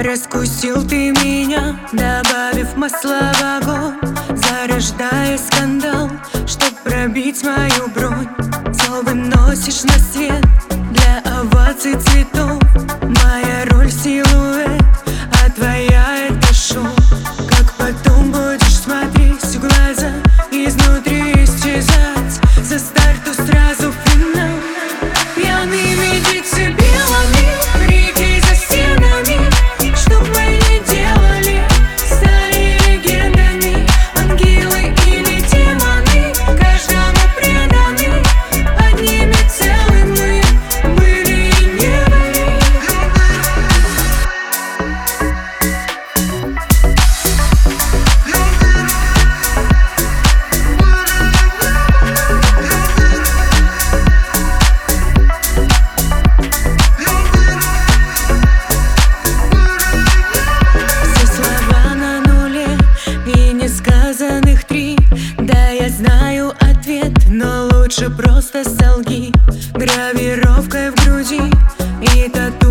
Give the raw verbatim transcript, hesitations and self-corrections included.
Раскусил ты меня, добавив масла в огонь, зарождая скандал, чтоб пробить мою бронь. Зло носишь на свет для оваций цветов. Моя роль силуэт, а твоя это шоу. Как потом будешь смотреть в глаза, изнутри исчезать, за старту сразу финал. Пьяными птицы белыми, реки за стенами, что бы ни делали, стали легендами. Ангелы или демоны, каждому преданы, одними целыми были и не были. Сказанных три, да я знаю ответ, но лучше просто солги. Гравировкой в груди и тату